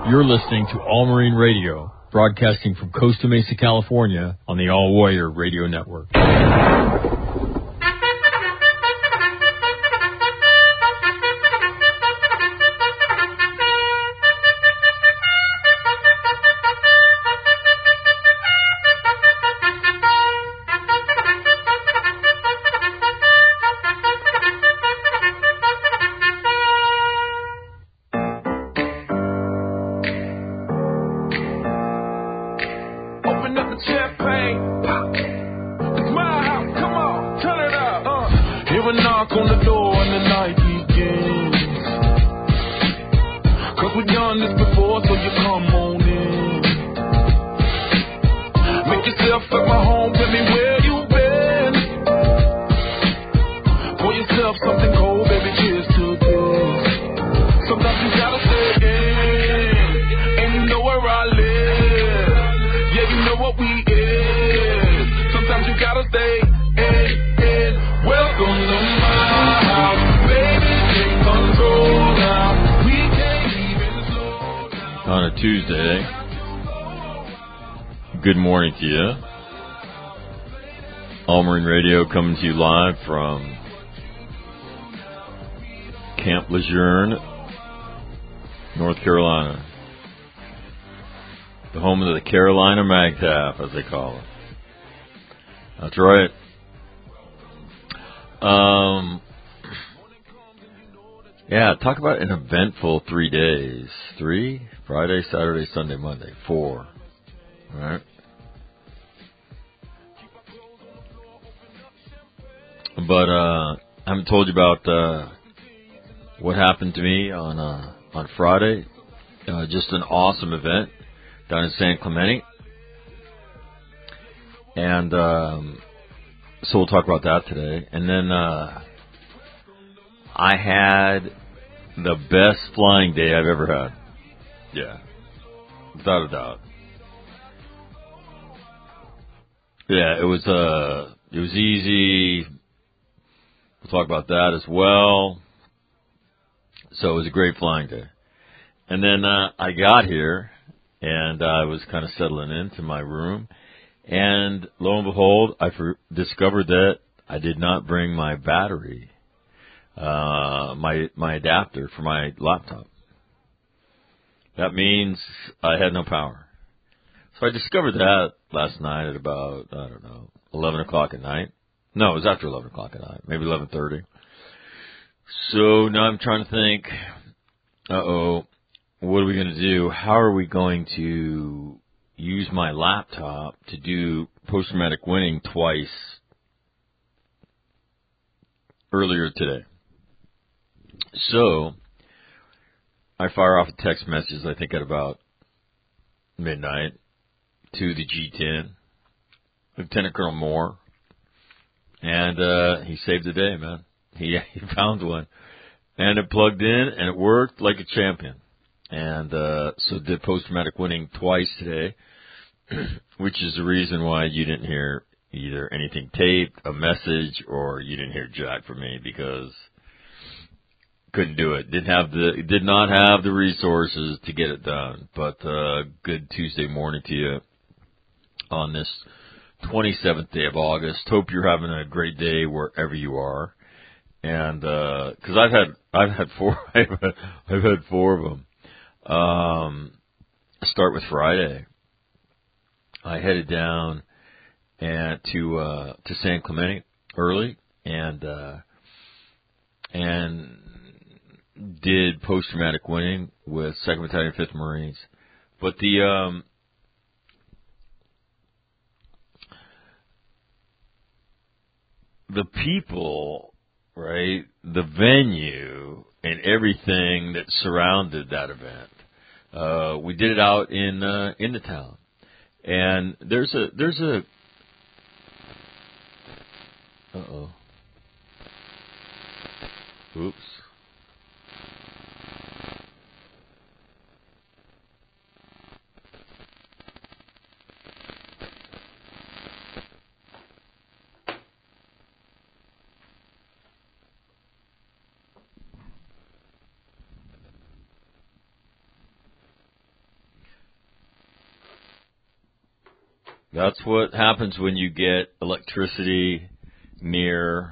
You're listening to All Marine Radio, broadcasting from Costa Mesa, California, on the All Warrior Radio Network. Tuesday. Good morning to you. All Marine Radio coming to you live from Camp Lejeune, North Carolina. The home of the Carolina MAGTF, as they call it. That's right. Yeah, talk about an eventful 3 days. 3? Friday, Saturday, Sunday, Monday. 4. All right. But I haven't told you about what happened to me on Friday. Just an awesome event down in San Clemente. And so we'll talk about that today. And then I had the best flying day I've ever had. Yeah, without a doubt. Yeah, it was easy. We'll talk about that as well. So it was a great flying day. And then I got here, and I was kind of settling into my room. And lo and behold, I discovered that I did not bring my battery. My adapter for my laptop. That means I had no power. So I discovered that last night at about, 11 o'clock at night. No, it was after 11 o'clock at night, maybe 11:30. So now I'm trying to think, what are we going to do? How are we going to use my laptop to do post-traumatic winning twice earlier today? So, I fire off a text message, I think at about midnight, to the G10, Lieutenant Colonel Moore, and he saved the day, man. He found one, and it plugged in, and it worked like a champion. And so did post-traumatic winning twice today, which is the reason why you didn't hear either anything taped, a message, or you didn't hear jack from me, because couldn't do it. Did not have the resources to get it done. But good Tuesday morning to you on this 27th day of August. Hope you're having a great day wherever you are. And because I've had 4 I've had 4 of them. Start with Friday. I headed down to San Clemente early and did post-traumatic winning with 2nd Battalion, 5th Marines. But the people, right, the venue, and everything that surrounded that event, we did it out in the town. And there's a oops. That's what happens when you get electricity near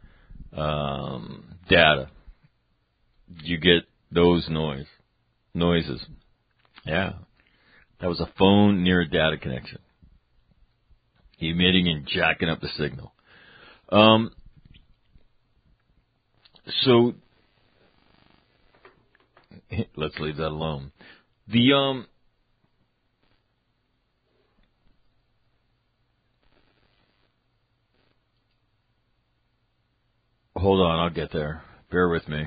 data. You get those noises. Yeah. That was a phone near a data connection, emitting and jacking up the signal. So let's leave that alone. Hold on, I'll get there. Bear with me.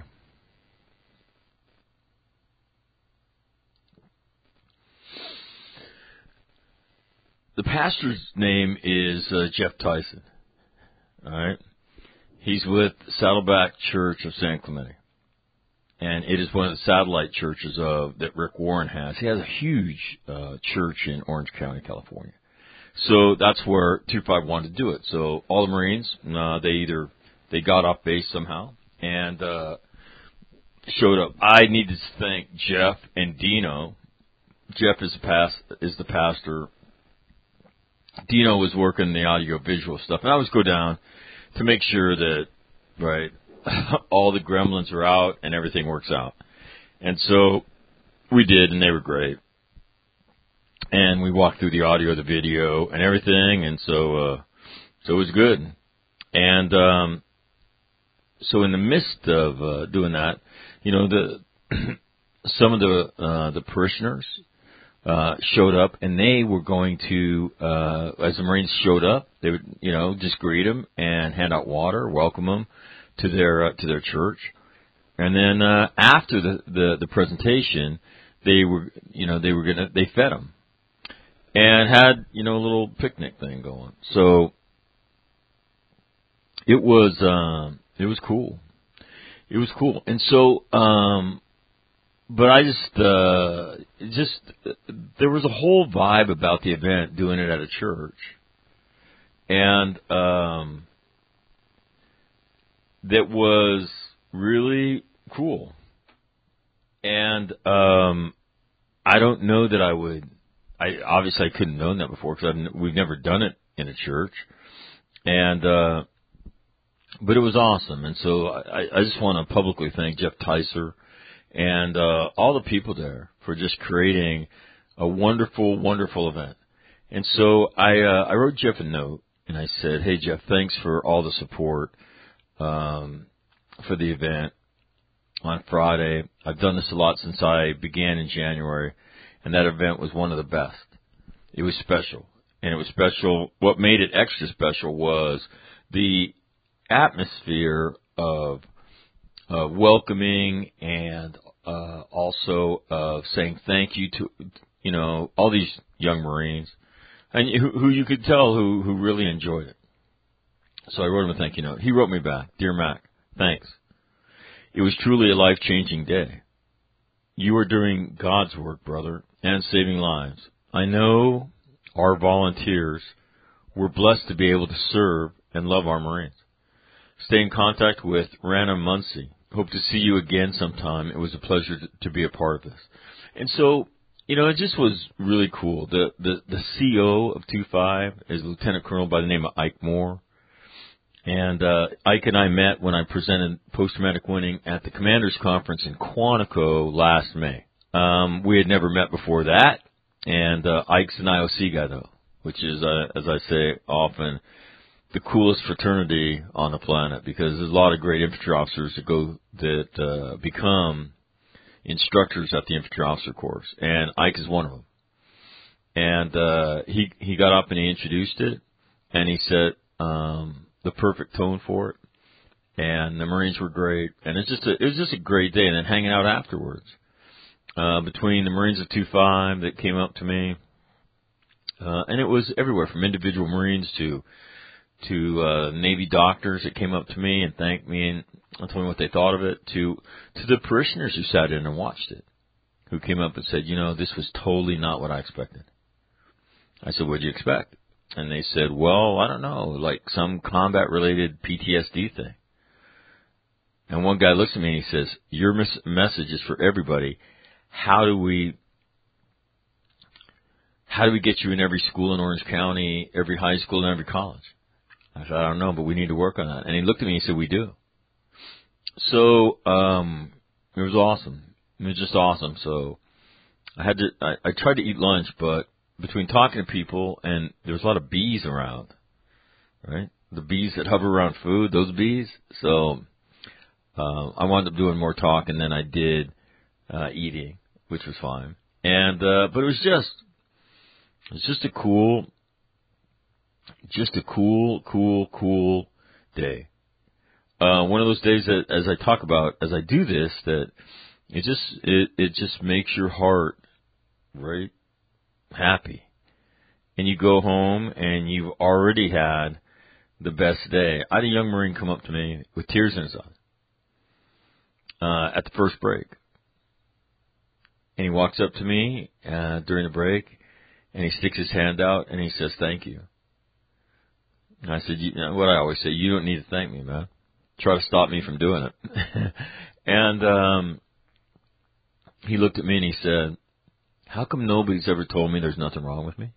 The pastor's name is Jeff Tyson. All right, he's with Saddleback Church of San Clemente, and it is one of the satellite churches that Rick Warren has. He has a huge church in Orange County, California. So that's where 2-5 wanted to do it. So all the Marines, they got off base somehow and showed up. I needed to thank Jeff and Dino. Jeff is the pastor. Dino was working the audio-visual stuff, and I always go down to make sure that, right, all the gremlins are out and everything works out. And so we did, and they were great. And we walked through the audio, the video, and everything, and so it was good. And so in the midst of doing that, some of the parishioners showed up, and they were going to, as the Marines showed up, they would, just greet them and hand out water, welcome them to their church. And then after the presentation, they fed them and had a little picnic thing going. So it was cool. It was cool, and so. But I just there was a whole vibe about the event, doing it at a church, and that was really cool. And I don't know that I would. I couldn't have known that before because we've never done it in a church, and but it was awesome. And so I just want to publicly thank Jeff Tyson and all the people there for just creating a wonderful, wonderful event. And so I wrote Jeff a note, and I said, "Hey, Jeff, thanks for all the support for the event on Friday. I've done this a lot since I began in January, and that event was one of the best. It was special, and it was special. What made it extra special was the atmosphere of welcoming and also of saying thank you to all these young Marines, and who you could tell who really enjoyed it." So I wrote him a thank you note. He wrote me back, "Dear Mac, thanks. It was truly a life-changing day. You are doing God's work, brother, and saving lives. I know our volunteers were blessed to be able to serve and love our Marines. Stay in contact with Rana Muncie. Hope to see you again sometime. It was a pleasure to be a part of this." And so, it just was really cool. The CO of 2-5 is a lieutenant colonel by the name of Ike Moore. And Ike and I met when I presented post-traumatic winning at the Commanders Conference in Quantico last May. We had never met before that. And Ike's an IOC guy, though, which is, as I say often, the coolest fraternity on the planet, because there's a lot of great infantry officers that become instructors at the infantry officer course, and Ike is one of them. And he got up and he introduced it, and he set the perfect tone for it, and the Marines were great, and it was just a great day. And then hanging out afterwards between the Marines of 2-5 that came up to me, and it was everywhere from individual Marines to Navy doctors that came up to me and thanked me and told me what they thought of it, to the parishioners who sat in and watched it, who came up and said, this was totally not what I expected. I said, "What did you expect?" And they said, "Well, I don't know, like some combat-related PTSD thing." And one guy looks at me and he says, "Your message is for everybody. How how do we get you in every school in Orange County, every high school, and every college? I said, I don't know, but we need to work on that. And he looked at me and he said, we do. So, it was awesome. It was just awesome. So I tried to eat lunch, but between talking to people and there was a lot of bees around, right? The bees that hover around food, those bees. So, I wound up doing more talking than I did, eating, which was fine. And, but it was just a cool day. One of those days that, as I talk about, as I do this, that it just makes your heart, right, happy. And you go home and you've already had the best day. I had a young Marine come up to me with tears in his eyes, at the first break. And he walks up to me, during the break, and he sticks his hand out and he says, thank you. And I said, what I always say, you don't need to thank me, man. Try to stop me from doing it. And he looked at me and he said, how come nobody's ever told me there's nothing wrong with me?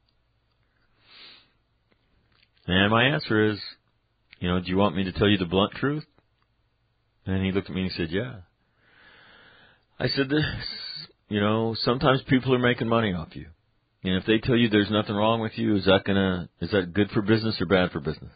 And my answer is, do you want me to tell you the blunt truth? And he looked at me and he said, yeah. I said, sometimes people are making money off you. And if they tell you there's nothing wrong with you, is that good for business or bad for business?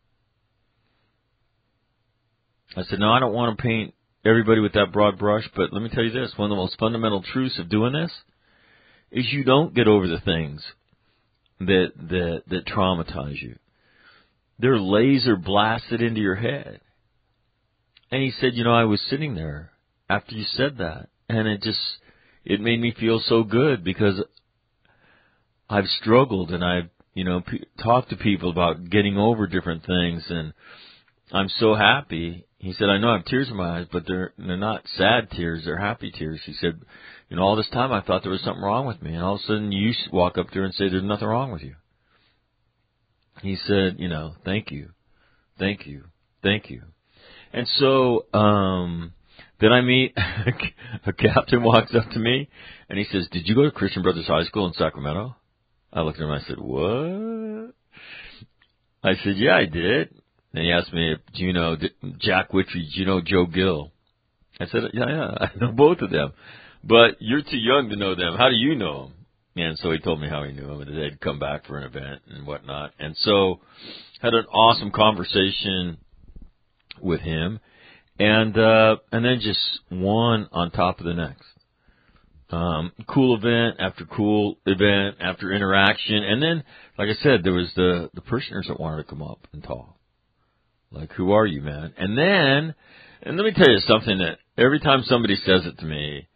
I said, no, I don't want to paint everybody with that broad brush, but let me tell you this. One of the most fundamental truths of doing this is you don't get over the things that traumatize you. They're laser blasted into your head. And he said, I was sitting there after you said that, and it made me feel so good because I've struggled and I've, talked to people about getting over different things, and I'm so happy. He said, I know I have tears in my eyes, but they're not sad tears, they're happy tears. He said, all this time I thought there was something wrong with me, and all of a sudden you walk up there and say there's nothing wrong with you. He said, thank you, thank you, thank you. And so, then I meet a captain walks up to me and he says, did you go to Christian Brothers High School in Sacramento? I looked at him and I said, what? I said, yeah, I did. And he asked me, do you know Jack Whitry? Do you know Joe Gill? I said, yeah, I know both of them. But you're too young to know them. How do you know them? And so he told me how he knew them, and they'd come back for an event and whatnot. And so had an awesome conversation with him. And then just one on top of the next. Cool event after interaction. And then, like I said, there was the parishioners that wanted to come up and talk. Like, who are you, man? And let me tell you something that every time somebody says it to me,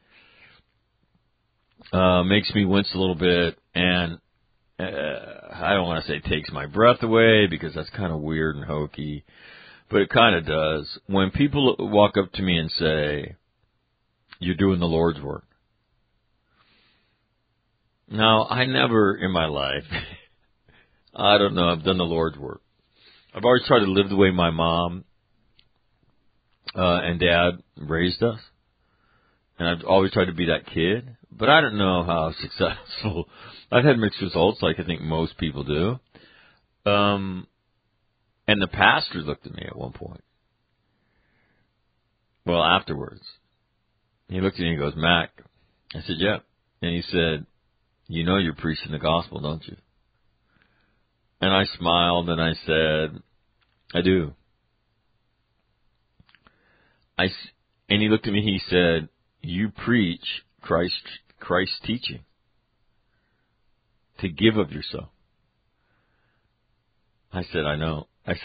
makes me wince a little bit, and I don't want to say takes my breath away because that's kind of weird and hokey, but it kind of does. When people walk up to me and say, you're doing the Lord's work. Now, I never in my life, I don't know, I've done the Lord's work. I've always tried to live the way my mom and dad raised us. And I've always tried to be that kid. But I don't know how successful. I've had mixed results like I think most people do. And the pastor looked at me at one point. Well, afterwards. He looked at me and he goes, Mac. I said, yeah. And he said, you're preaching the gospel, don't you? And I smiled and I said, I do. And he looked at me, he said, you preach Christ's teaching to give of yourself. I said, I know. That's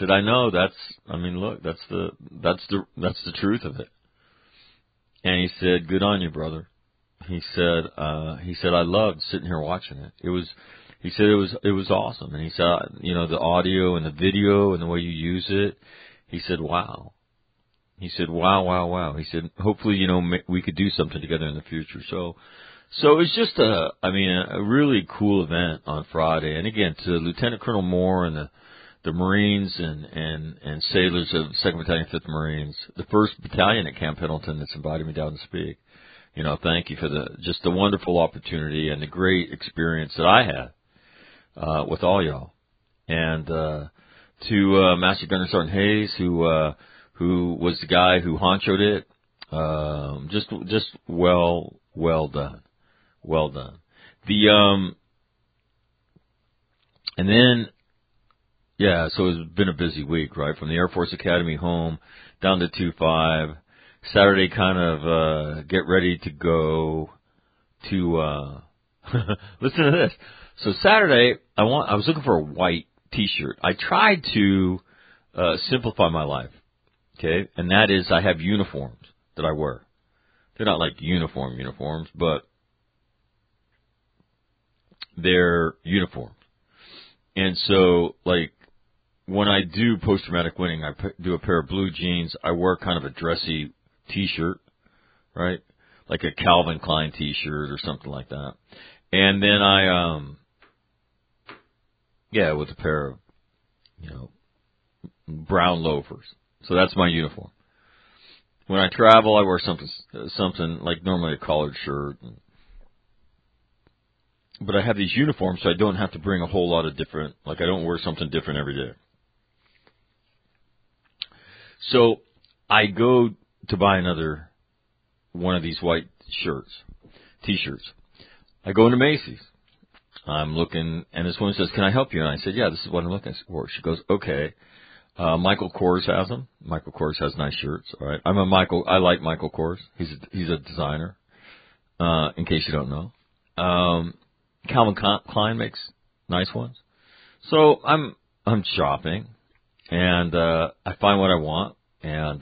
the truth of it. And he said, good on you, brother. He said, I loved sitting here watching it. It was awesome. And he said, the audio and the video and the way you use it, he said, wow. He said, wow. He said, hopefully, we could do something together in the future. So it was just a really cool event on Friday. And again, to Lieutenant Colonel Moore and the Marines and sailors of 2nd Battalion, 5th Marines, the 1st Battalion at Camp Pendleton that's invited me down to speak. Thank you for the wonderful opportunity and the great experience that I had with all y'all. And to Master Gunner Sergeant Hayes, who was the guy who honchoed it, just well done, well done. And then, yeah, so it's been a busy week, right? From the Air Force Academy home down to 2-5. Saturday, kind of get ready to go to listen to this. So Saturday, I was looking for a white T-shirt. I tried to simplify my life, okay, and that is I have uniforms that I wear. They're not like uniforms, but they're uniforms. And so, like, when I do post-traumatic winning, I do a pair of blue jeans. I wear kind of a dressy T-shirt, right? Like a Calvin Klein T-shirt or something like that. And then with a pair of, brown loafers. So that's my uniform. When I travel, I wear something like normally a collared shirt. But I have these uniforms, so I don't have to bring a whole lot of different, like I don't wear something different every day. So I go to buy another one of these white T-shirts. I go into Macy's. I'm looking, and this woman says, "Can I help you?" And I said, "Yeah, this is what I'm looking for." She goes, "Okay." Michael Kors has them. Michael Kors has nice shirts. All right. I like Michael Kors. He's a designer. In case you don't know. Calvin Klein makes nice ones. So I'm shopping, and I find what I want, and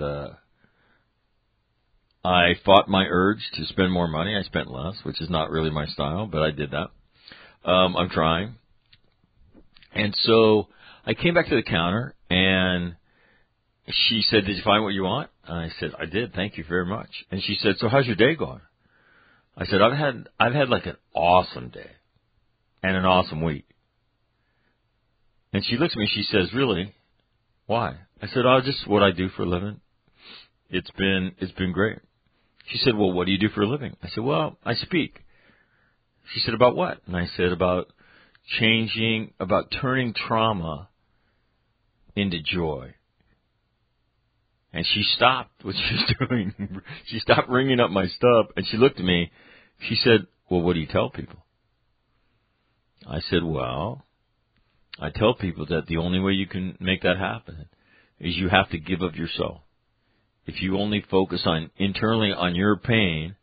I fought my urge to spend more money. I spent less, which is not really my style, but I did that. I'm trying. And so I came back to the counter, and she said, "Did you find what you want?" And I said, "I did. Thank you very much." And she said, "So how's your day going?" I said, I've had like an awesome day and an awesome week." And she looks at me, she says, "Really? Why?" I said, "Oh, just what I do for a living. It's been great." She said, "Well, what do you do for a living?" I said, "Well, I speak." She said, "About what?" And I said, about turning trauma into joy. And she stopped what she was doing. She stopped ringing up my stuff, and she looked at me. She said, "Well, what do you tell people?" I said, "Well, I tell people that the only way you can make that happen is you have to give of yourself. If you only focus internally on your pain,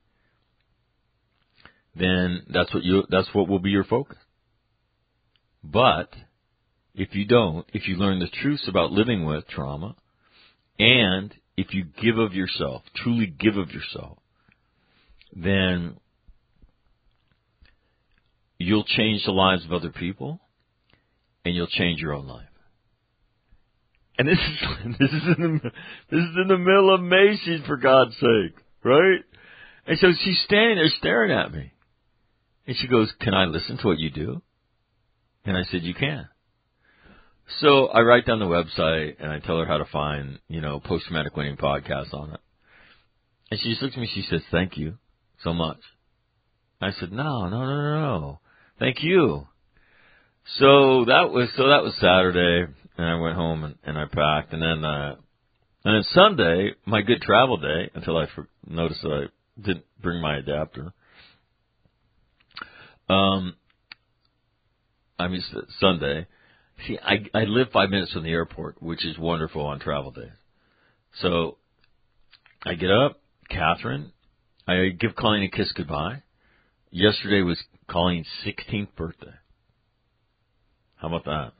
then that's what will be your focus. But if you learn the truths about living with trauma, and if you give of yourself, truly give of yourself, then you'll change the lives of other people, and you'll change your own life." And this is in the middle of Macy's, for God's sake, right? And so she's standing there staring at me, and she goes, "Can I listen to what you do?" And I said, "You can." So I write down the website, and I tell her how to find, post-traumatic winning podcasts on it. And she just looks at me, she says, "Thank you so much." I said, No. Thank you. So that was Saturday, and I went home and I packed, and then Sunday, my good travel day, until I noticed that I didn't bring my adapter. Sunday. See, I live 5 minutes from the airport, which is wonderful on travel days. So I get up, Catherine. I give Colleen a kiss goodbye. Yesterday was Colleen's 16th birthday. How about that?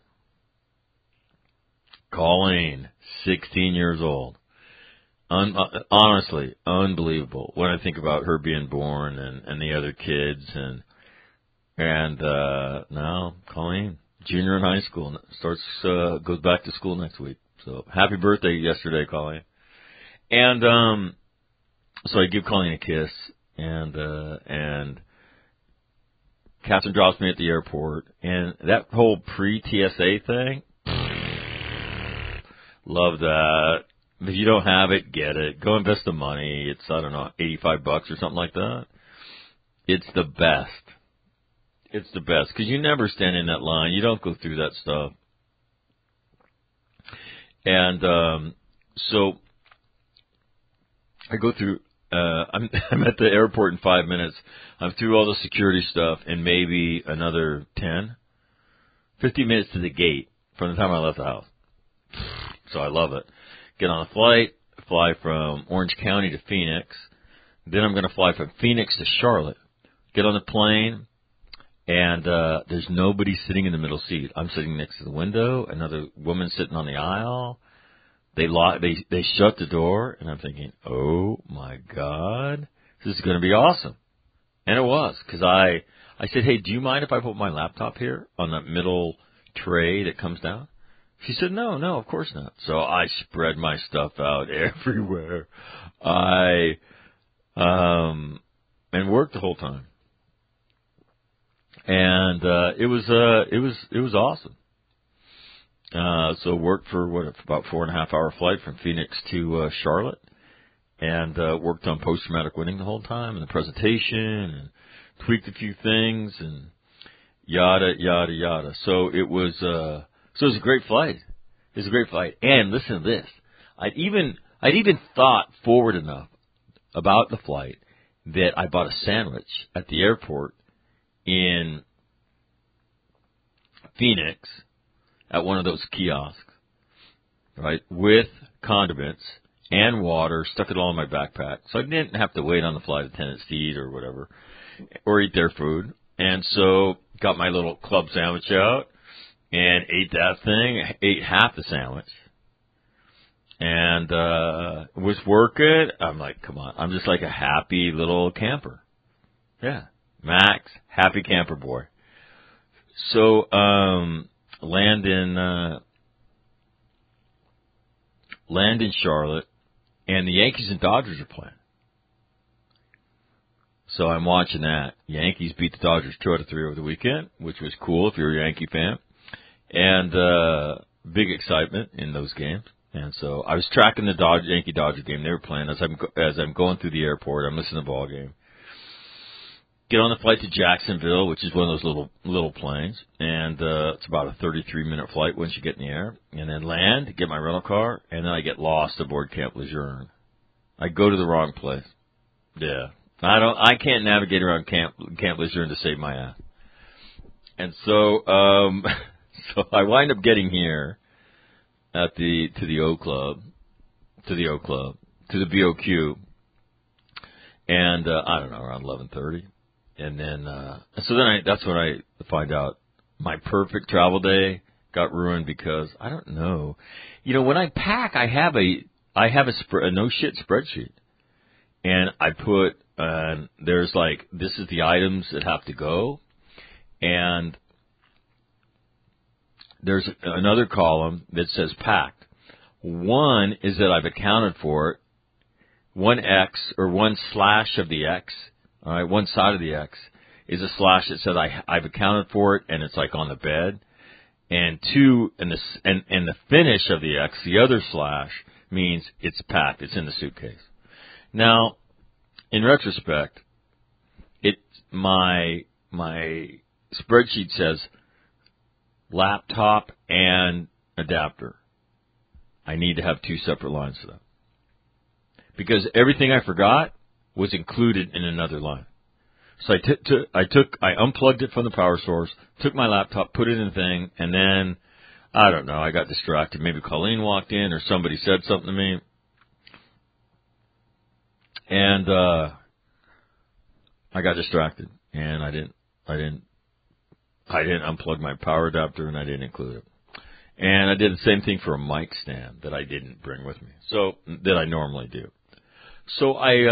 Colleen, 16 years old. Honestly, unbelievable when I think about her being born and the other kids and now Colleen, junior in high school, goes back to school next week. So happy birthday yesterday, Colleen. And so I give Colleen a kiss, and Catherine drops me at the airport, and that whole pre-TSA thing, love that. If you don't have it, get it. Go invest the money. It's, I don't know, $85 or something like that. It's the best. It's the best because you never stand in that line. You don't go through that stuff. And so I go through. I'm at the airport in 5 minutes. I'm through all the security stuff in maybe another 15 minutes to the gate from the time I left the house. So I love it. Get on a flight, fly from Orange County to Phoenix. Then I'm going to fly from Phoenix to Charlotte. Get on the plane, and there's nobody sitting in the middle seat. I'm sitting next to the window. Another woman sitting on the aisle. They shut the door, and I'm thinking, oh my God, this is going to be awesome. And it was, because I said, hey, do you mind if I put my laptop here on that middle tray that comes down? She said, no, of course not. So I spread my stuff out everywhere. And worked the whole time. And it was awesome. So worked for about 4.5 hour flight from Phoenix to Charlotte, and worked on post-traumatic winning the whole time, and the presentation, and tweaked a few things, and yada yada yada. So it was a great flight. It was a great flight. And listen to this, I'd even thought forward enough about the flight that I bought a sandwich at the airport in Phoenix at one of those kiosks, right, with condiments and water, stuck it all in my backpack. So I didn't have to wait on the flight attendants to eat or whatever, or eat their food. And so got my little club sandwich out and ate that thing, ate half the sandwich, and was working. I'm like, come on, I'm just like a happy little camper. Yeah, Max, happy camper boy. So land in Charlotte, and the Yankees and Dodgers are playing. So I'm watching that. Yankees beat the Dodgers 2-3 over the weekend, which was cool if you're a Yankee fan. And big excitement in those games. And so I was tracking the Yankee-Dodger game they were playing as I'm going through the airport. I'm listening to the ball game. Get on the flight to Jacksonville, which is one of those little planes, and it's about a 33-minute flight once you get in the air. And then land, get my rental car, and then I get lost aboard Camp Lejeune. I go to the wrong place. Yeah, I can't navigate around Camp Lejeune to save my ass. And so so I wind up getting here at to the BOQ, and I don't know, around 11:30. And then, that's when I find out my perfect travel day got ruined because I don't know. You know, when I pack, I have a no shit spreadsheet, and I put there's like, this is the items that have to go, and there's another column that says packed. One is that I've accounted for it. One X or one slash of the X. All right, one side of the X is a slash that says I've accounted for it, and it's like on the bed. And two, and the finish of the X, the other slash, means it's packed. It's in the suitcase. Now, in retrospect, my spreadsheet says laptop and adapter. I need to have two separate lines for that, because everything I forgot was included in another line. So I unplugged it from the power source, took my laptop, put it in the thing, and then, I don't know, I got distracted. Maybe Colleen walked in or somebody said something to me. And, I got distracted, and I didn't unplug my power adapter, and I didn't include it. And I did the same thing for a mic stand that I didn't bring with me, so that I normally do. So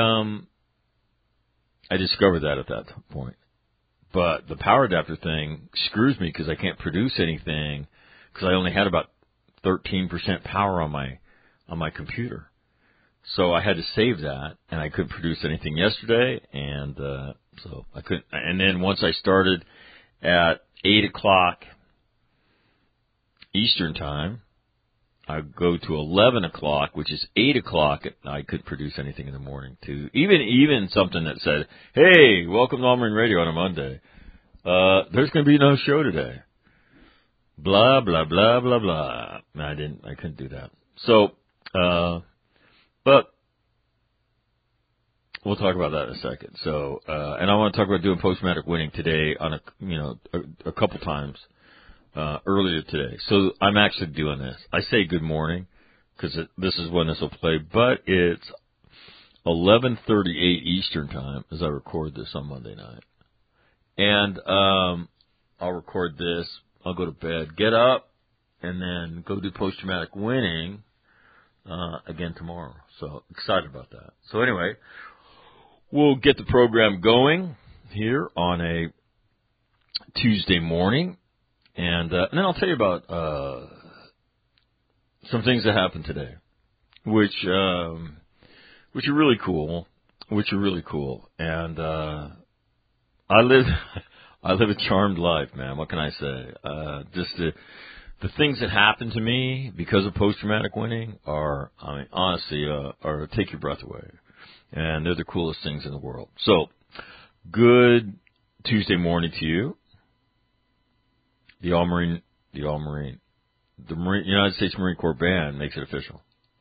I discovered that at that point. But the power adapter thing screws me because I can't produce anything because I only had about 13% power on my computer. So I had to save that, and I couldn't produce anything yesterday, and so I couldn't. And then once I started at 8 o'clock Eastern time, I go to 11 o'clock, which is 8 o'clock. I could produce anything in the morning, too. Even something that said, hey, welcome to All Marine Radio on a Monday. There's going to be no show today. Blah, blah, blah, blah, blah. No, I couldn't do that. So, but we'll talk about that in a second. So, and I want to talk about doing post-traumatic winning today on a couple times, earlier today. So I'm actually doing this. I say good morning because this is when this will play, but it's 11:38 Eastern time as I record this on Monday night. And, I'll record this. I'll go to bed, get up, and then go do post-traumatic winning, again tomorrow. So excited about that. So anyway, we'll get the program going here on a Tuesday morning, and then I'll tell you about some things that happened today, which are really cool. And I live a charmed life, man. What can I say? Just the things that happen to me because of post-traumatic winning are, honestly, are take your breath away. And they're the coolest things in the world. So, good Tuesday morning to you. The United States Marine Corps Band makes it official.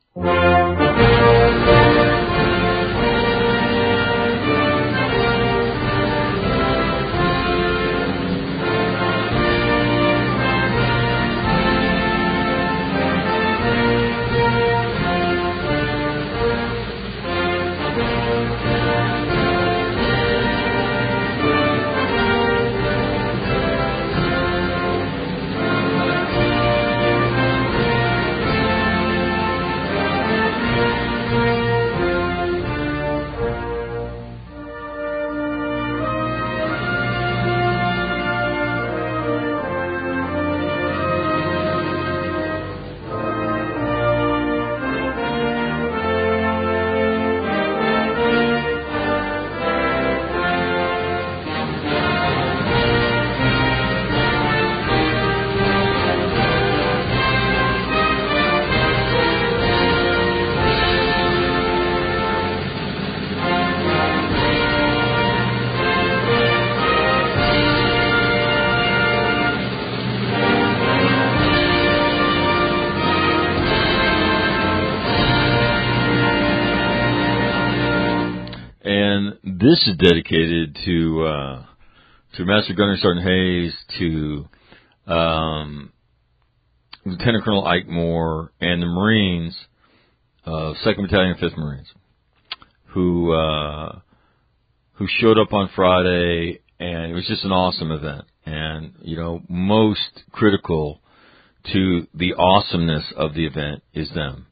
This is dedicated to Master Gunner Sergeant Hayes, to Lieutenant Colonel Ike Moore, and the Marines of 2nd Battalion, 5th Marines, who showed up on Friday, and it was just an awesome event. And most critical to the awesomeness of the event is them.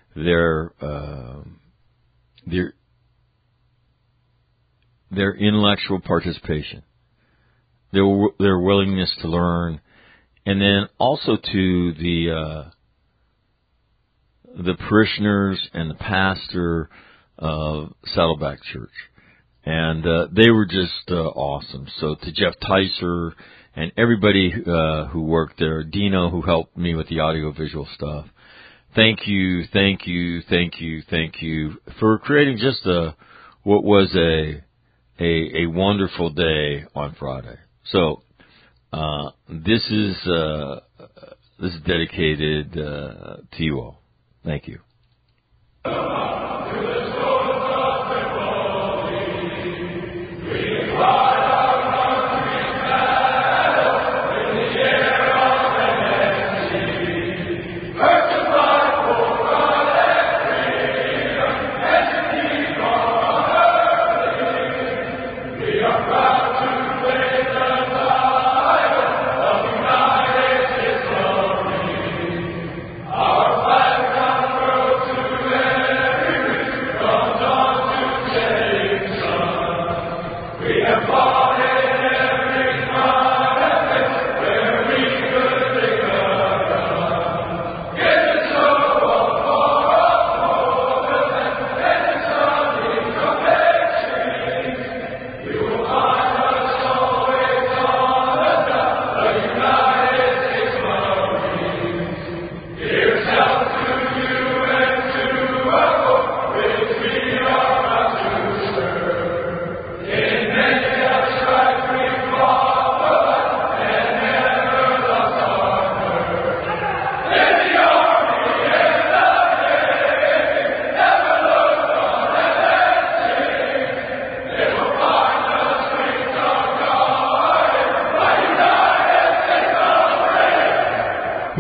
Their intellectual participation, their willingness to learn, and then also to the parishioners and the pastor of Saddleback Church, and they were just awesome. So to Jeff Tyser and everybody who worked there, Dino who helped me with the audio-visual stuff, thank you for creating just what was a wonderful day on Friday. So this is dedicated to you all. Thank you.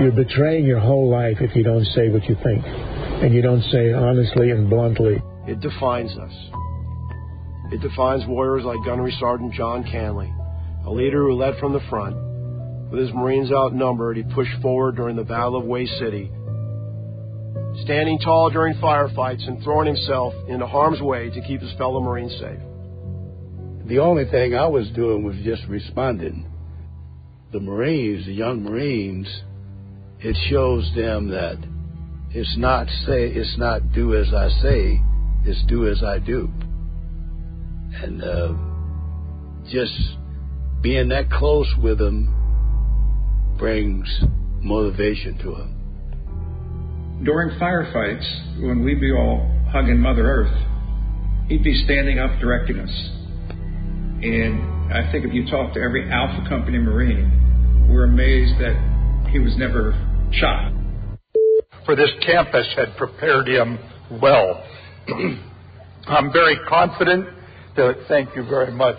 You're betraying your whole life if you don't say what you think, and you don't say it honestly and bluntly. It defines us. It defines warriors like Gunnery Sergeant John Canley, a leader who led from the front. With his Marines outnumbered, he pushed forward during the Battle of Way City, standing tall during firefights and throwing himself into harm's way to keep his fellow Marines safe. The only thing I was doing was just responding. The Marines, the young Marines, it shows them that it's not do as I say, it's do as I do. And just being that close with them brings motivation to them. During firefights, when we'd be all hugging Mother Earth, he'd be standing up directing us. And I think if you talk to every Alpha Company Marine, we're amazed that he was never shot. For this campus had prepared him well. I'm very confident that, thank you very much.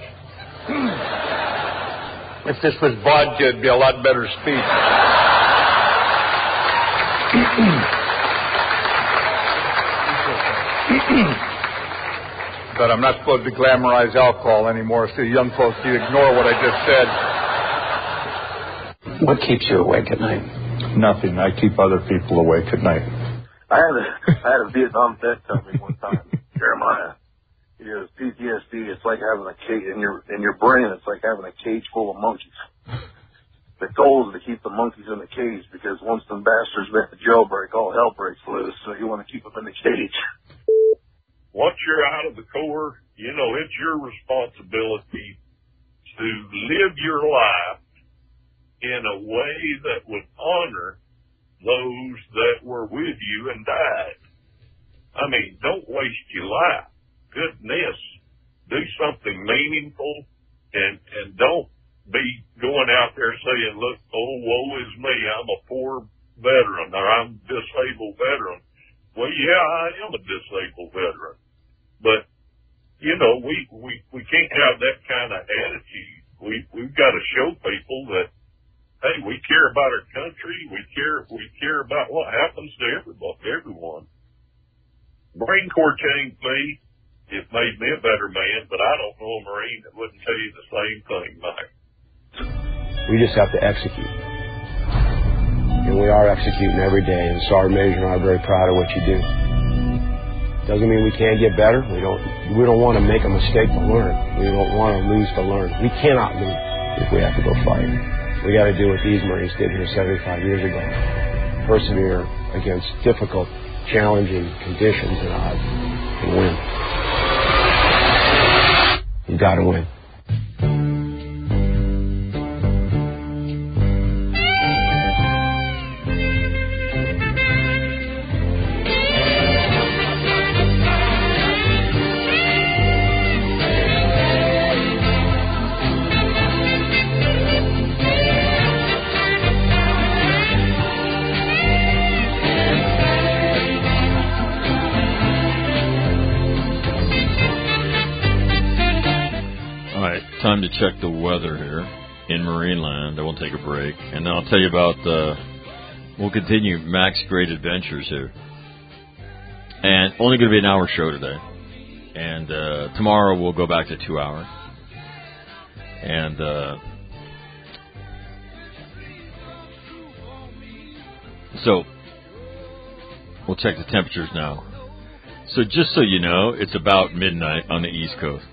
If this was vodka, it'd be a lot better speech. But I'm not supposed to glamorize alcohol anymore, so young folks, you ignore what I just said. What keeps you awake at night? Nothing. I keep other people awake at night. I had a Vietnam vet tell me one time, Jeremiah, he goes, PTSD, it's like having a cage in your brain, it's like having a cage full of monkeys. The goal is to keep the monkeys in the cage, because once them bastards make the jailbreak, all hell breaks loose, so you want to keep them in the cage. Once you're out of the Corps, you know, it's your responsibility to live your life in a way that would honor those that were with you and died. I mean, don't waste your life. Goodness, do something meaningful, and don't be going out there saying, look, oh, woe is me, I'm a poor veteran, or I'm a disabled veteran. Well, yeah, I am a disabled veteran. But, you know, we can't have that kind of attitude. We've got to show people that, hey, we care about our country. We care about what happens to everyone. Marine Corps changed me. It made me a better man, but I don't know a Marine that wouldn't tell you the same thing, Mike. We just have to execute. And we are executing every day, and Sergeant Major and I are very proud of what you do. Doesn't mean we can't get better. We don't want to make a mistake to learn. We don't want to lose to learn. We cannot lose if we have to go fight. We got to do what these Marines did here 75 years ago. Persevere against difficult, challenging conditions and odds and win. You got to win. Time to check the weather here in Marineland. I will take a break, and then I'll tell you about we'll continue Mac's Great Adventures here. And only going to be an hour show today. And tomorrow we'll go back to 2 hours. And so we'll check the temperatures now. So just so you know, it's about midnight on the East Coast.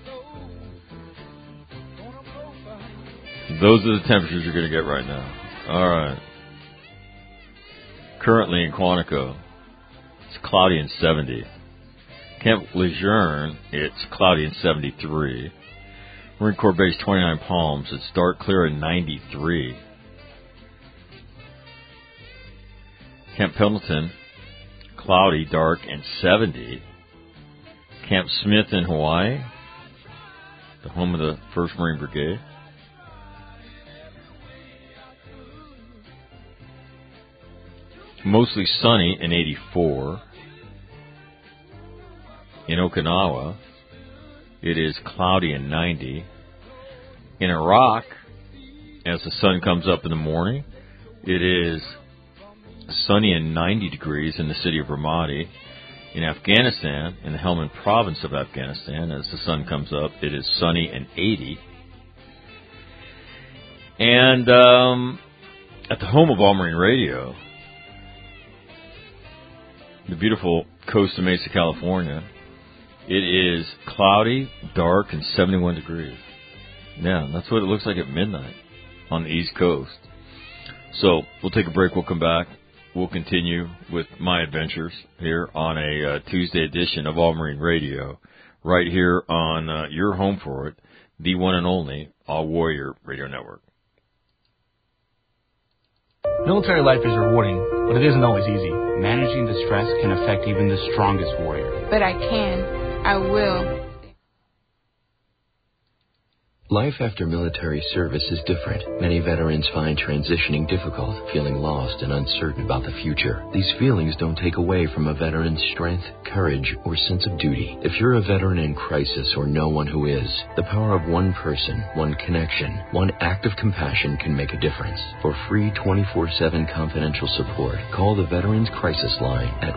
Those are the temperatures you're going to get right now. All right. Currently in Quantico, it's cloudy and 70. Camp Lejeune, it's cloudy and 73. Marine Corps Base 29 Palms, it's dark, clear and 93. Camp Pendleton, cloudy, dark and 70. Camp Smith in Hawaii, the home of the 1st Marine Brigade. Mostly sunny and 84. In Okinawa, it is cloudy and 90. In Iraq, as the sun comes up in the morning, it is sunny and 90 degrees in the city of Ramadi. In Afghanistan, in the Helmand province of Afghanistan, as the sun comes up, it is sunny and 80. And at the home of All Marine Radio, the beautiful Costa Mesa, California, it is cloudy, dark, and 71 degrees. Yeah, that's what it looks like at midnight on the East Coast. So we'll take a break. We'll come back. We'll continue with my adventures here on a Tuesday edition of All Marine Radio, right here on your home for it, the one and only All Warrior Radio Network. Military life is rewarding, but it isn't always easy. Managing the stress can affect even the strongest warrior. But I can. I will. Life after military service is different. Many veterans find transitioning difficult, feeling lost and uncertain about the future. These feelings don't take away from a veteran's strength, courage, or sense of duty. If you're a veteran in crisis or know one who is, the power of one person, one connection, one act of compassion can make a difference. For free 24/7 confidential support, call the Veterans Crisis Line at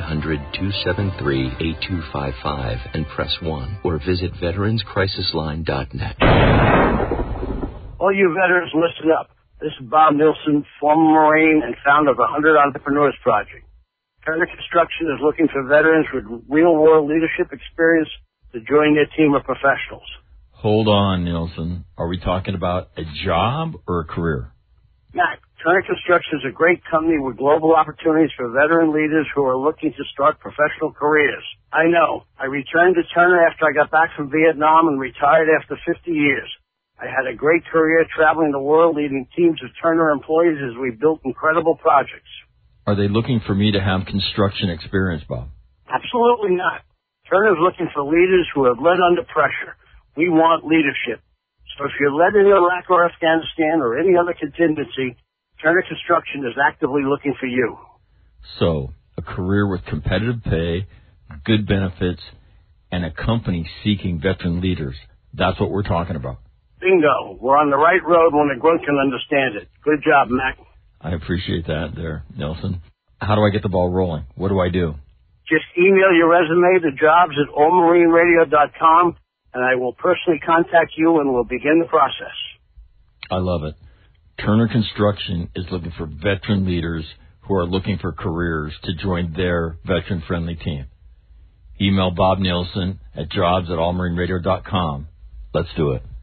1-800-273-8255 and press 1, or visit veteranscrisisline.net. All you veterans, listen up. This is Bob Nilsson, former Marine and founder of the 100 Entrepreneurs Project. Turner Construction is looking for veterans with real-world leadership experience to join their team of professionals. Hold on, Nilsson. Are we talking about a job or a career? Mac, Turner Construction is a great company with global opportunities for veteran leaders who are looking to start professional careers. I know. I returned to Turner after I got back from Vietnam and retired after 50 years. I had a great career traveling the world leading teams of Turner employees as we built incredible projects. Are they looking for me to have construction experience, Bob? Absolutely not. Turner is looking for leaders who have led under pressure. We want leadership. So if you're led in Iraq or Afghanistan or any other contingency, Turner Construction is actively looking for you. So, a career with competitive pay, good benefits, and a company seeking veteran leaders. That's what we're talking about. Bingo. We're on the right road when a grunt can understand it. Good job, Mac. I appreciate that there, Nelson. How do I get the ball rolling? What do I do? Just email your resume to jobs@allmarineradio.com, and I will personally contact you and we'll begin the process. I love it. Turner Construction is looking for veteran leaders who are looking for careers to join their veteran-friendly team. Email Bob Nielsen at jobs@allmarineradio.com. Let's do it.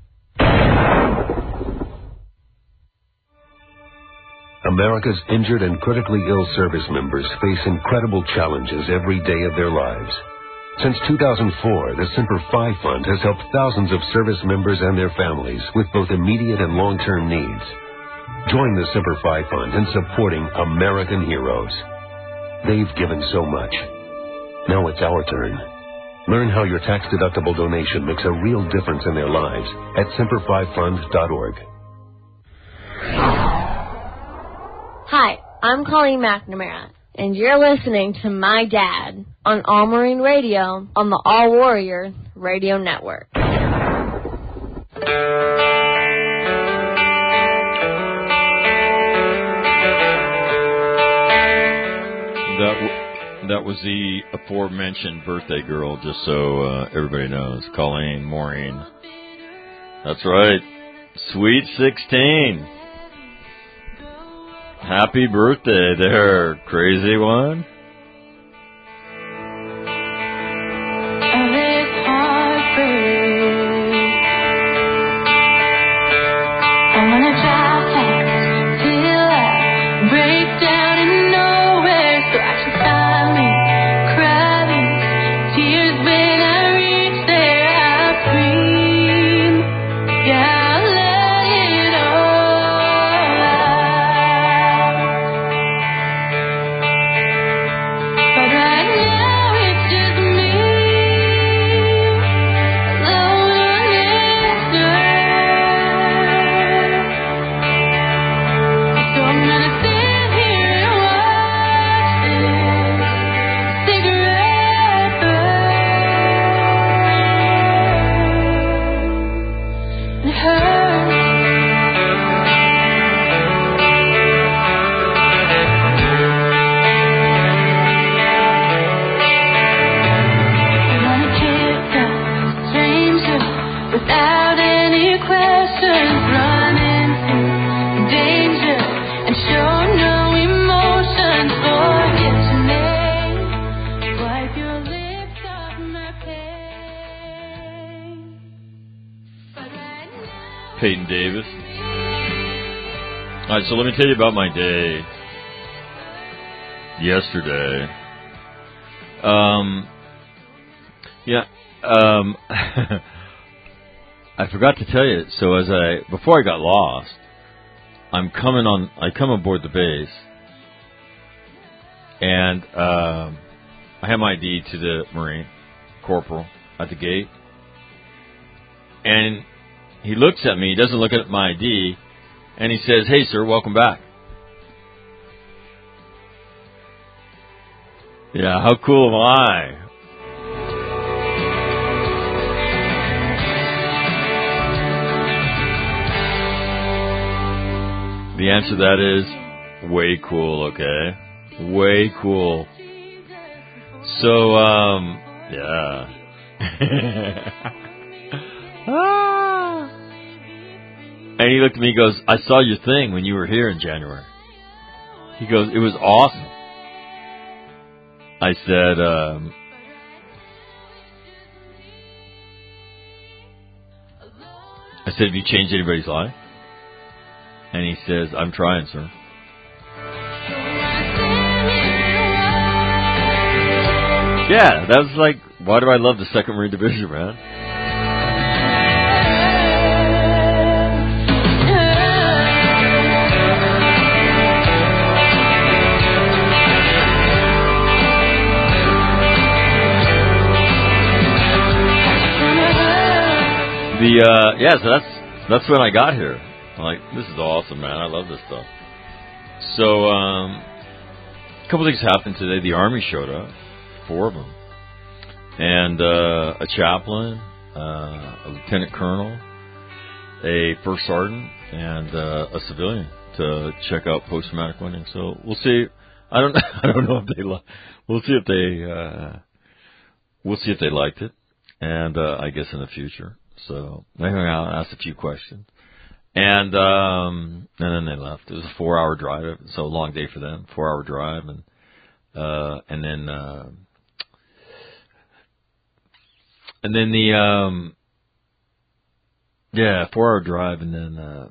America's injured and critically ill service members face incredible challenges every day of their lives. Since 2004, the Semper Fi Fund has helped thousands of service members and their families with both immediate and long-term needs. Join the Semper Fi Fund in supporting American heroes. They've given so much. Now it's our turn. Learn how your tax-deductible donation makes a real difference in their lives at semperfifund.org. Hi, I'm Colleen McNamara, and you're listening to my dad on All Marine Radio on the All Warrior Radio Network. That was the aforementioned birthday girl, just so everybody knows. Colleen Maureen. That's right. Sweet 16. Happy birthday there, crazy one. Peyton Davis. All right, so let me tell you about my day yesterday. I forgot to tell you. So before I got lost, I come aboard the base, and I have my ID to the Marine Corporal at the gate, and he looks at me. He doesn't look at my ID, and he says, "Hey, sir, welcome back." Yeah, how cool am I? The answer to that is way cool, okay? Way cool. So, yeah. And he looked at me and goes, "I saw your thing when you were here in January." He goes, "It was awesome." I said, "Have you changed anybody's life?" And he says, "I'm trying, sir." Yeah, that was like, why do I love the 2nd Marine Division, man? So that's when I got here. I'm like, this is awesome, man. I love this stuff. So, a couple things happened today. The Army showed up, 4 of them, and a chaplain, a lieutenant colonel, a first sergeant, and a civilian to check out post-traumatic wounding. So we'll see. I don't know if they we'll see if they liked it, and I guess in the future. So they hung out and asked a few questions. And then they left. It was a 4-hour drive, so a long day for them. 4-hour drive, and then the 4-hour drive, and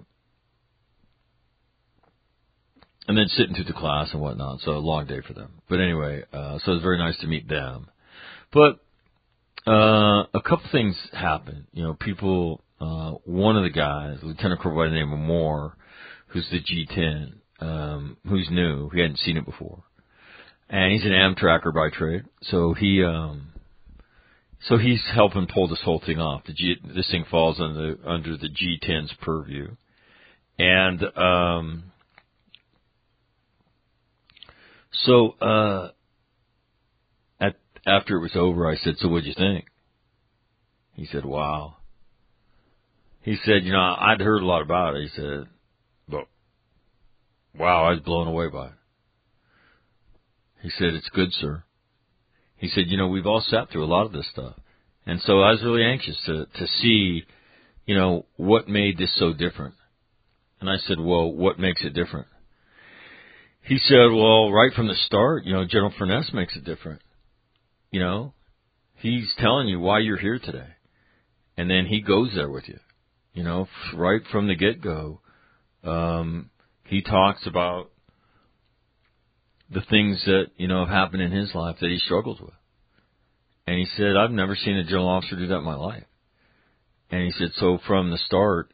then sitting through the class and whatnot. So a long day for them. But anyway, so it was very nice to meet them. But a couple things happened. You know, people. One of the guys, Lieutenant Colonel by the name of Moore, who's the G10, who's new. He hadn't seen it before, and he's an Amtracker by trade. So he's helping pull this whole thing off. This thing falls under the G10's purview, and after it was over, I said, "So what'd you think?" He said, "Wow." He said, "You know, I'd heard a lot about it." He said, "But, wow, I was blown away by it." He said, "It's good, sir." He said, "You know, we've all sat through a lot of this stuff. And so I was really anxious to see, you know, what made this so different." And I said, "Well, what makes it different?" He said, "Well, right from the start, you know, General Furness makes it different. You know, he's telling you why you're here today. And then he goes there with you. You know, right from the get-go, he talks about the things that, you know, have happened in his life that he struggles with. And he said, I've never seen a general officer do that in my life. And he said, so from the start,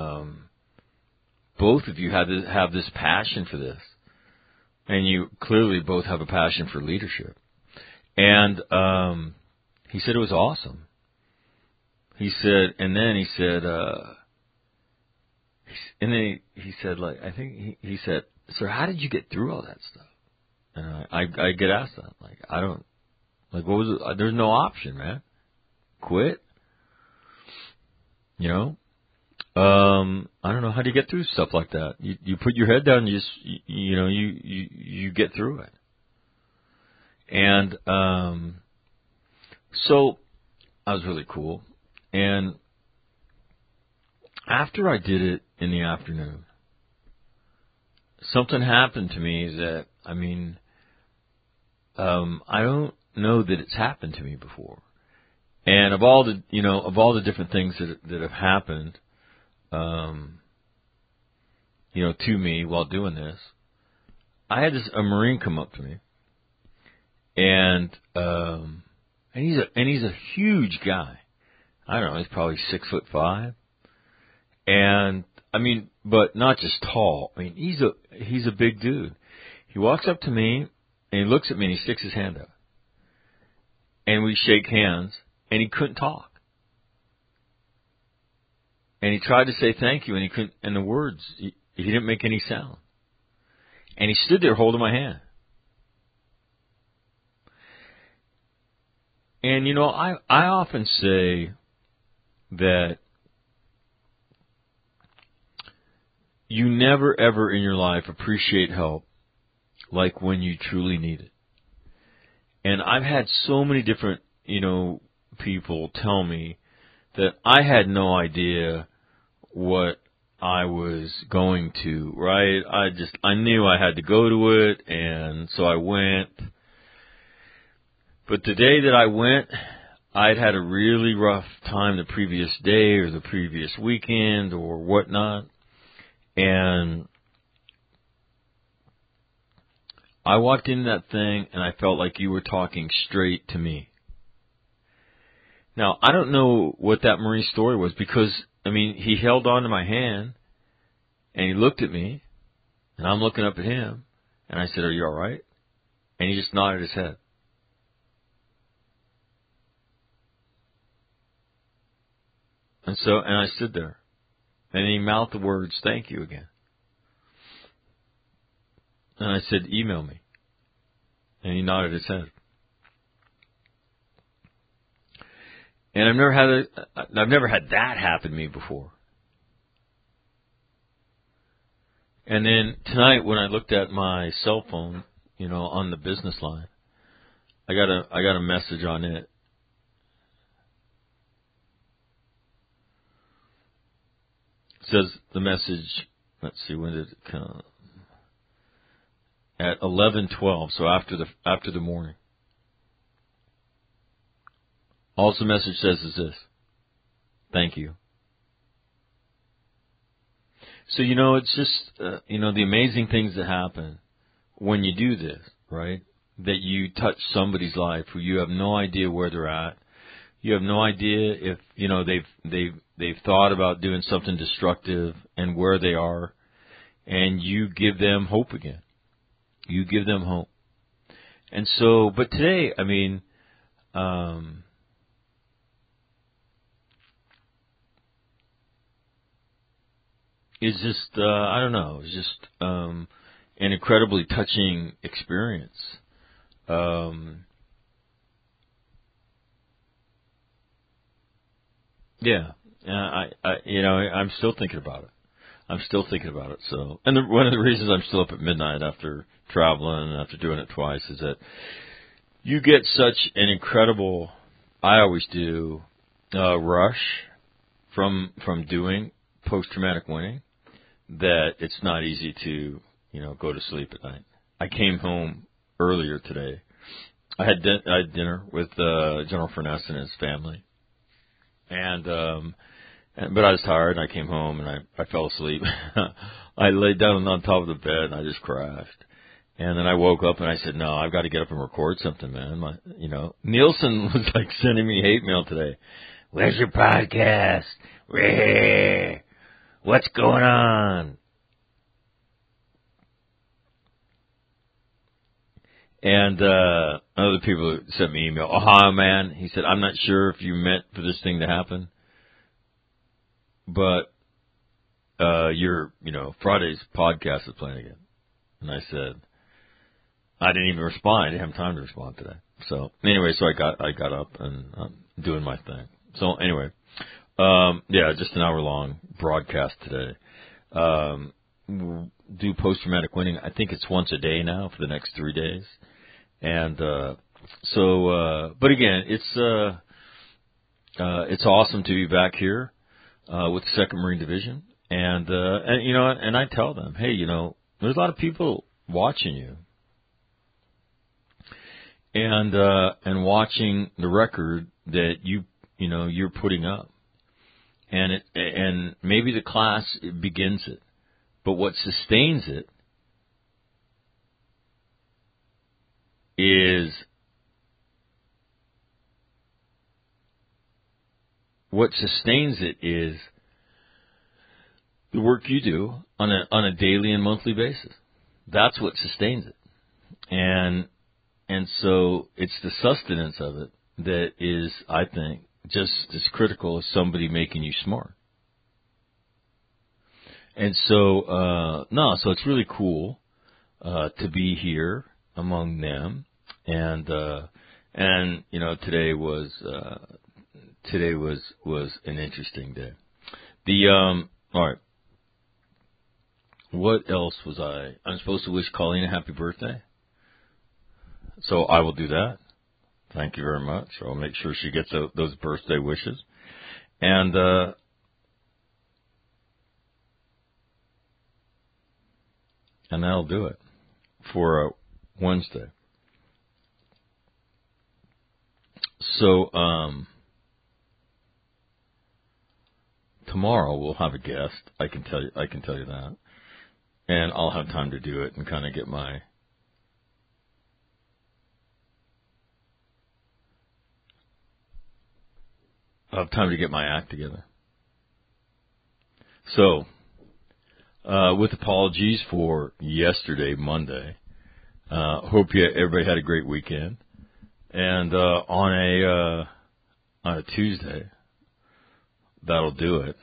both of you have this passion for this. And you clearly both have a passion for leadership." And he said it was awesome. He said, and then he said, like, I think he said, "Sir, how did you get through all that stuff?" And I get asked that, like, I don't, like, what was it? There's no option, man. Quit. You know, I don't know, how do you get through stuff like that? You put your head down, and you get through it. And so I was really cool. And after I did it in the afternoon, something happened to me that, I mean, I don't know that it's happened to me before. And of all the different things that have happened, to me while doing this. I had a Marine come up to me, and he's a huge guy. I don't know, he's probably 6'5", and I mean, but not just tall. I mean, he's a big dude. He walks up to me and he looks at me and he sticks his hand out, and we shake hands, and he couldn't talk. And he tried to say thank you, and he couldn't. And the words, he didn't make any sound. And he stood there holding my hand. And I often say that you never ever in your life appreciate help like when you truly need it. And I've had so many different, people tell me that I had no idea what I was going to, right? I knew I had to go to it, and so I went. But the day that I went, I'd had a really rough time the previous day or the previous weekend or whatnot. And I walked into that thing and I felt like you were talking straight to me. Now, I don't know what that Marine story was because, he held on to my hand and he looked at me and I'm looking up at him and I said, "Are you all right?" And he just nodded his head. And I stood there. And he mouthed the words, "Thank you" again. And I said, "Email me." And he nodded his head. And I've never had that happen to me before. And then tonight when I looked at my cell phone, on the business line, I got a message on it. It says the message, let's see, when did it come? At 11:12, so after the morning. All the message says is this: "Thank you." So, it's just, the amazing things that happen when you do this, right? That you touch somebody's life who you have no idea where they're at. You have no idea if, they've thought about doing something destructive and where they are, and you give them hope again. You give them hope. And so, but today, it's just, I don't know, it's just an incredibly touching experience. I'm still thinking about it. So, and one of the reasons I'm still up at midnight after traveling and after doing it twice is that you get such an incredible, I always do, rush from doing post-traumatic winning that it's not easy to, go to sleep at night. I came home earlier today. I had dinner with General Furness and his family. But I was tired, and I came home, and I fell asleep. I laid down on top of the bed, and I just crashed. And then I woke up, and I said, "No, I've got to get up and record something, man." Nielsen was like sending me hate mail today. "Where's your podcast? What's going on?" And other people sent me email. "Oh, man," he said, "I'm not sure if you meant for this thing to happen, but your Friday's podcast is playing again." And I said, I didn't even respond. I didn't have time to respond today. So anyway, so I got up and I'm doing my thing. So anyway, just an hour long broadcast today. Do post-traumatic winning. I think it's once a day now for the next 3 days. And but again, it's awesome to be back here with the 2nd Marine Division. And I tell them, hey, there's a lot of people watching you. And watching the record that you're putting up. and maybe the class begins it, but what sustains it is the work you do on a daily and monthly basis. That's what sustains it. And so it's the sustenance of it that is, I think, just as critical as somebody making you smart. And so, so it's really cool to be here among them. And you know, today was an interesting day. All right. What else was I'm supposed to wish Colleen a happy birthday. So I will do that. Thank you very much. I'll make sure she gets those birthday wishes. And that'll do it for Wednesday. So tomorrow we'll have a guest. I can tell you that. And I'll have time to do it and kind of get my act together. So, with apologies for yesterday, Monday, hope everybody had a great weekend. And on a Tuesday, that'll do it.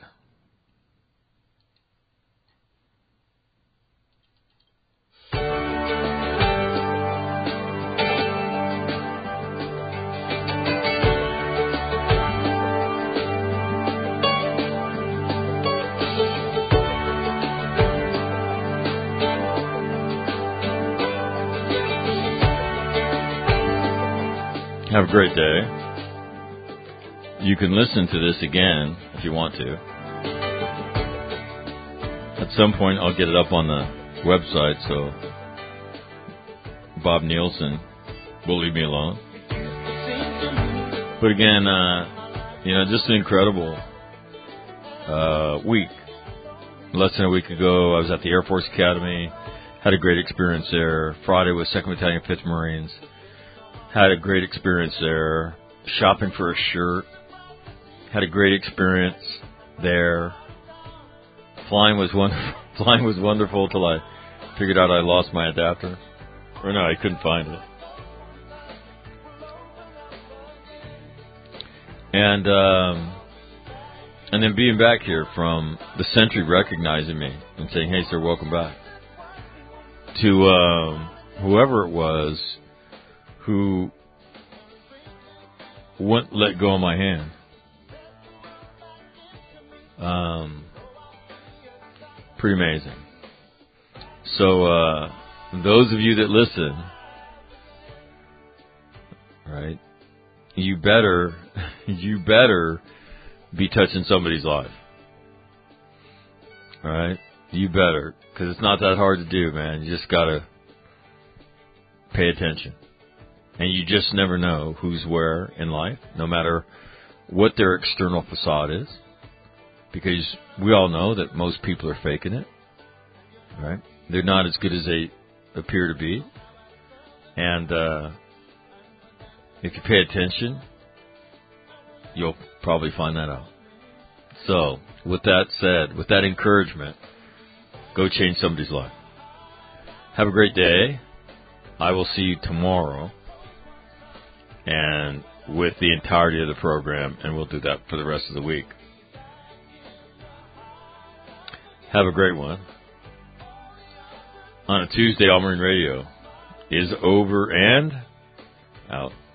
Have a great day. You can listen to this again if you want to. At some point, I'll get it up on the website, so Bob Nielsen will leave me alone. But again, just an incredible week. Less than a week ago, I was at the Air Force Academy. Had a great experience there. Friday was 2nd Battalion, 5th Marines. Had a great experience there. Shopping for a shirt. Had a great experience there. Flying was wonderful till I figured out I lost my adapter. Or no, I couldn't find it. And then being back here from the Sentry recognizing me and saying, "Hey, sir, welcome back." To whoever it was who wouldn't let go of my hand. Pretty amazing. So, those of you that listen, right, you better be touching somebody's life. All right? You better, because it's not that hard to do, man. You just got to pay attention. And you just never know who's where in life, no matter what their external facade is. Because we all know that most people are faking it, right? They're not as good as they appear to be. And if you pay attention, you'll probably find that out. So, with that said, with that encouragement, go change somebody's life. Have a great day. I will see you tomorrow. And with the entirety of the program, and we'll do that for the rest of the week. Have a great one. On a Tuesday, All Marine Radio is over and out.